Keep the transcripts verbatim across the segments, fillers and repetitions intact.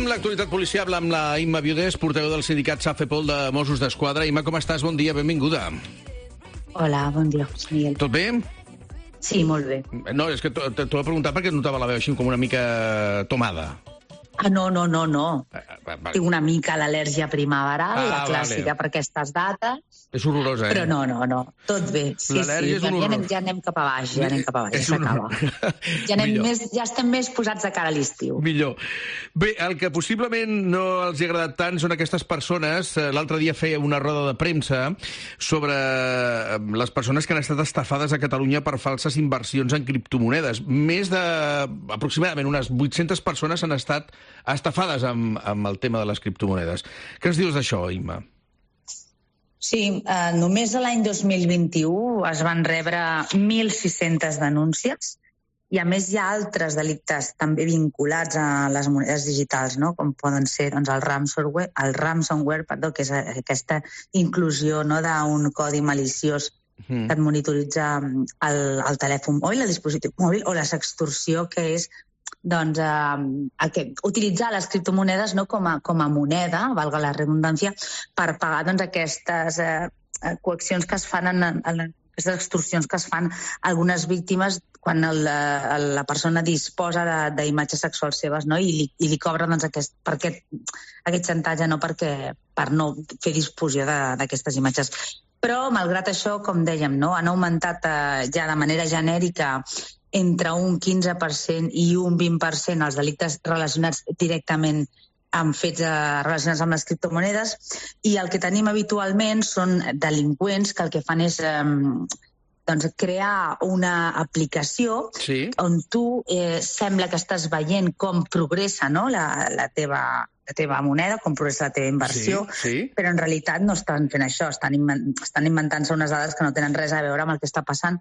l'actualitat policial amb la Imma Viudés, portaveu del sindicat SAFEPOL de Mossos d'Esquadra. Imma, com estàs? Bon dia, benvinguda. Hola, bon dia, José Miguel. Tot bé? Sí, molt bé. No, és que t'ho he preguntat perquè notava la veu així com una mica tomada. Ah, no, no, no, no. Ah, vale. Tinc una mica l'al·lèrgia primaveral, Ah, la clàssica vale. per aquestes dates. És horrorosa, eh? Però no, no, no, tot bé. Sí, L'al·lèrgia sí, és ja, un ja, horror. anem, ja anem cap a baix, ja anem cap a baix, És ja un s'acaba. horror. Ja, anem Millor. més, ja estem més posats de cara a l'estiu. Millor. Bé, el que possiblement no els hi ha agradat tant són aquestes persones. L'altre dia feia una roda de premsa sobre les persones que han estat estafades a Catalunya per falses inversions en criptomonedes. Més de, aproximadament, unes vuit-centes persones han estat estafades amb, amb el tema de les criptomonedes. Què ens dius d'això, Imma? Sí, eh, només l'any dos mil vint-i-u es van rebre mil sis-centes denúncies i, a més, hi ha altres delictes també vinculats a les monedes digitals, no? Com poden ser doncs, el ransomware, el ransomware perdó, que és aquesta inclusió, no, d'un codi maliciós mm. que et monitoritza el, el telèfon mòbil, el dispositiu mòbil, o la sextorsió, que és doncs, eh, aquest, utilitzar les criptomonedes, no, com, a, com a moneda, valga la redundància, per pagar doncs, aquestes eh, coaccions que es fan, en, en, aquestes extorsions que es fan a algunes víctimes quan el, el, la persona disposa d'imatges sexuals seves, no, i, li, i li cobra doncs, aquest, per aquest, aquest xantatge, no, perquè, per no fer disposició d'aquestes imatges. Però, malgrat això, com dèiem, no, han augmentat eh, ja de manera genèrica entre un quinze per cent i un vint per cent els delictes relacionats directament amb fets eh, relacionats amb les criptomonedes, i el que tenim habitualment són delinqüents que el que fan és eh, doncs, crear una aplicació sí. on tu eh, sembla que estàs veient com progressa, no, la, la teva la teva moneda, com progressa la teva inversió, sí, sí. però en realitat no estan fent això, estan, invent, estan inventant-se unes dades que no tenen res a veure amb el que està passant,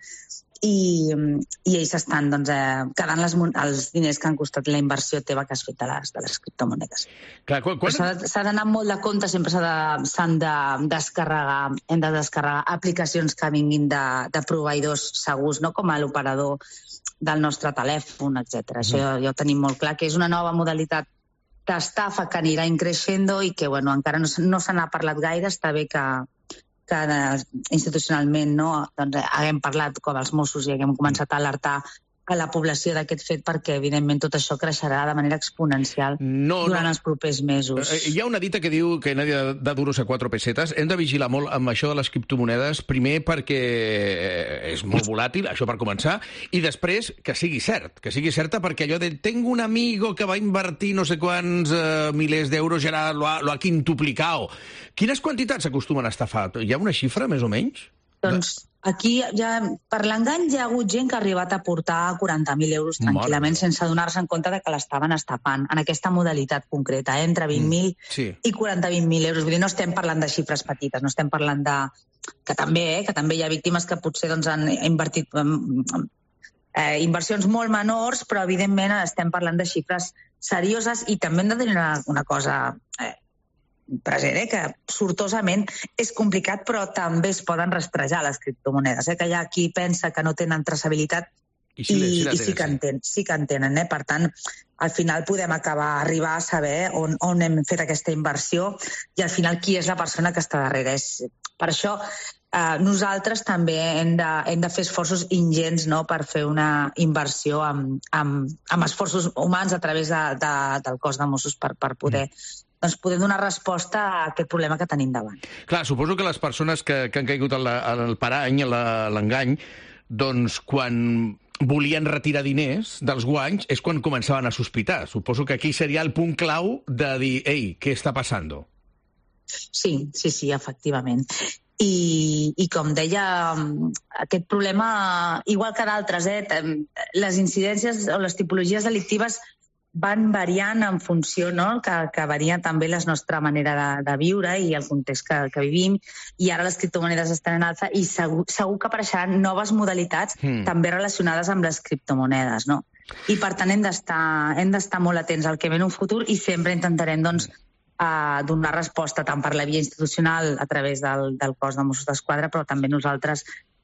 i, i ells estan doncs, eh, quedant les, els diners que han costat la inversió teva que has fet de les, de les criptomonedes. Clar, quan, quan... S'ha d'anar molt de compte, sempre s'han de, de descarregar, hem de descarregar aplicacions que vinguin de, de proveïdors segurs, no com a l'operador del nostre telèfon, etcètera. Mm. Això ja, ja ho tenim molt clar, que és una nova modalitat d'estafa que anirà increixendo i que bueno, encara no, no se n'ha parlat gaire. Està bé que, que institucionalment no, doncs, haguem parlat com els Mossos i haguem començat a alertar a la població d'aquest fet, perquè evidentment tot això creixerà de manera exponencial no, durant no. els propers mesos. Hi ha una dita que diu que nadie da duros a quatre pesetes. Hem de vigilar molt amb això de les criptomonedes, primer perquè és molt volàtil, això per començar, i després que sigui cert, que sigui certa, perquè allò de tengo un amigo que va invertir no sé quants uh, milers d'euros i ara lo ha, lo ha quintuplicado. Quines quantitats s'acostumen a estafar? Hi ha una xifra, més o menys? Doncs aquí, ja, per l'engany, hi ha hagut gent que ha arribat a portar quaranta mil euros tranquil·lament, Mare. sense adonar-se en compte de que l'estaven estafant en aquesta modalitat concreta, eh? entre vint mil mm, sí. i quaranta vint mil euros. Vull dir, no estem parlant de xifres petites, no estem parlant de... Que també, eh? que també hi ha víctimes que potser doncs, han invertit eh, inversions molt menors, però evidentment estem parlant de xifres serioses, i també hem de tenir una, una cosa... Eh, present, eh, que sortosament és complicat, però també es poden rastrejar les criptomonedes, eh, que hi ha qui pensa que no tenen traçabilitat i, si i, si i sí, que en tenen, sí que en tenen. Eh? Per tant, al final podem acabar arribar a saber on, on hem fet aquesta inversió i al final qui és la persona que està darrere. És, per això eh, nosaltres també hem de, hem de fer esforços ingents, no?, per fer una inversió amb, amb, amb esforços humans a través de, de, del cos de Mossos per, per poder... Mm. doncs podem donar resposta a aquest problema que tenim davant. Clar, suposo que les persones que, que han caigut en el parany, en l'engany, doncs quan volien retirar diners dels guanys és quan començaven a sospitar. Suposo que aquí seria el punt clau de dir, ei, què està passant? Sí, sí, sí, efectivament. I, i com deia, aquest problema, igual que d'altres, eh, les incidències o les tipologies delictives van variant en funció, no?, que, que varia també la nostra manera de, de viure i el context que, que vivim, i ara les criptomonedes estan en alta i segur, segur que apareixeran noves modalitats mm. també relacionades amb les criptomonedes, no? I per tant hem d'estar hem d'estar molt atents al que ve en un futur i sempre intentarem doncs, a donar resposta tant per la via institucional a través del, del cos de Mossos d'Esquadra, però també nosaltres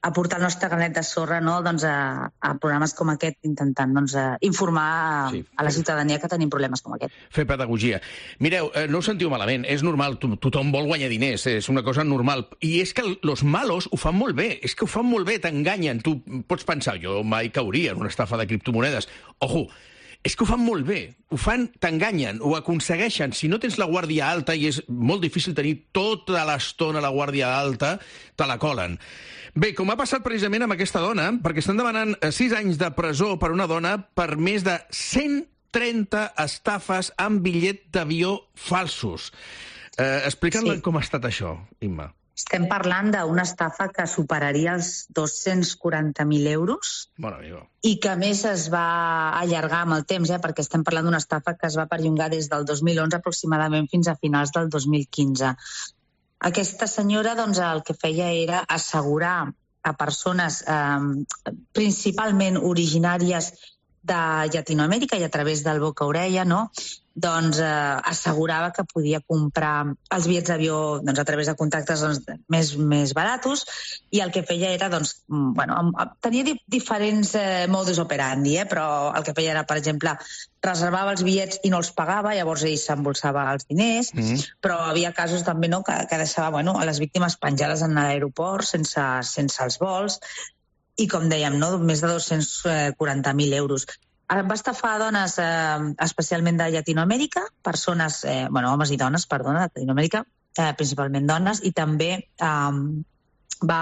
aportar el nostre granet de sorra, no? Doncs a, a programes com aquest, intentant doncs, a informar a, sí. a la ciutadania que tenim problemes com aquest. Fer pedagogia. Mireu, eh, no us sentiu malament, és normal, to tothom vol guanyar diners, és una cosa normal. I és que los malos ho fan molt bé, és que ho fan molt bé, t'enganyen. Tu pots pensar, jo mai cauria en una estafa de criptomonedes. Ojo, és que ho fan molt bé, ho fan, t'enganyen, ho aconsegueixen. Si no tens la guàrdia alta, i és molt difícil tenir tota l'estona la guàrdia alta, te la colen. Bé, com ha passat precisament amb aquesta dona, perquè estan demanant sis anys de presó per una dona per més de cent trenta estafes amb bitllet d'avió falsos. Eh, Explica'm sí. com ha estat això, Imma. Estem parlant d'una estafa que superaria els dos-cents quaranta mil euros bon amigo. I que a més es va allargar amb el temps, eh, perquè estem parlant d'una estafa que es va perllongar des del dos mil onze aproximadament fins a finals del dos mil quinze. Aquesta senyora doncs, el que feia era assegurar a persones eh, principalment originàries de Llatinoamèrica i a través del boca-orella, no? doncs eh, assegurava que podia comprar els bitllets d'avió doncs, a través de contactes doncs, més, més baratos i el que feia era, doncs, bueno, tenia di diferents eh, modus operandi, eh, però el que feia era, per exemple, reservava els bitllets i no els pagava, llavors ell s'embolsava els diners, mm. però havia casos també no, que, que deixava bueno, a les víctimes penjades en l'aeroport sense, sense els vols i, com dèiem, no, més de dos-cents quaranta mil euros. Va estafar dones eh, especialment de Llatinoamèrica, persones, eh, bueno, homes i dones, perdona, de Llatinoamèrica, eh, principalment dones, i també eh, va,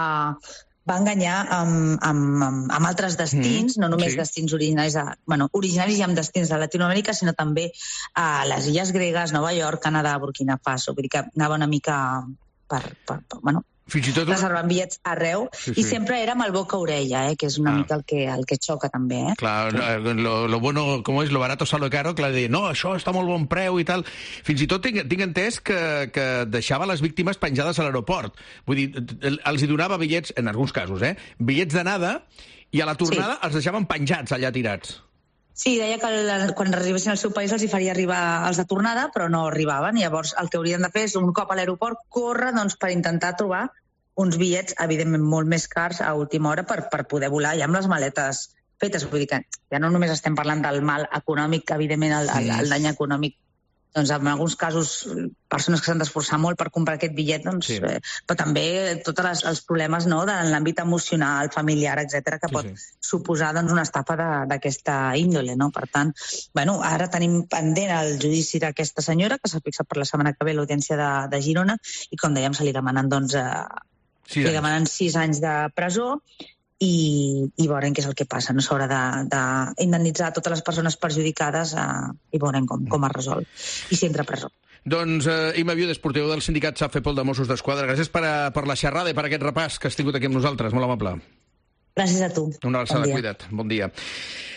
va enganyar amb, amb, amb, amb altres destins, mm, no només sí. destins originaris, de, bueno, originaris i amb destins de Llatinoamèrica, sinó també a les illes gregues, Nova York, Canadà, Burkina Faso. Vull dir que anava una mica per, per, per bueno, fins i tot reservant bitllets arreu, sí, sí. i sempre era amb el boca-orella, eh, que és una ah. mica el que, el que xoca també. Eh? Clar, lo, lo bueno, com és, lo barato sale caro, clar, de dir, no, això està molt bon preu i tal. Fins i tot tinc, tinc entès que, que deixava les víctimes penjades a l'aeroport. Vull dir, els hi donava bitllets, en alguns casos, eh, bitllets d'anada, i a la tornada sí. els deixaven penjats allà tirats. Sí, deia que quan arribessin al seu país els hi faria arribar els de tornada, però no arribaven. Llavors, el que haurien de fer és, un cop a l'aeroport, córrer doncs, per intentar trobar uns bitllets, evidentment, molt més cars a última hora per, per poder volar ja amb les maletes fetes. Vull dir que ja no només estem parlant del mal econòmic, evidentment, el, el, el dany econòmic. Doncs en alguns casos, persones que s'han d'esforçar molt per comprar aquest bitllet, doncs, sí. eh, però també tots les, els problemes no, de l'àmbit emocional, familiar, etcètera, que sí, pot sí. suposar doncs, una estafa d'aquesta índole. No? Per tant, bueno, ara tenim pendent el judici d'aquesta senyora, que s'ha fixat per la setmana que ve l'audiència de, de Girona, i com dèiem, se li demanen, doncs, eh, sí, li demanen sis anys de presó, i, i veurem què és el que passa. No s'haurà d'indemnitzar totes les persones perjudicades eh, i veurem com, com es resol. I si entra a presó. Doncs, eh, Imma Viudes, portaveu del sindicat SAFEPOL de Mossos d'Esquadra, gràcies per, a, per la xerrada i per aquest repàs que has tingut aquí amb nosaltres. Molt amable. Gràcies a tu. Una abraçada, bon cuida't. Bon dia.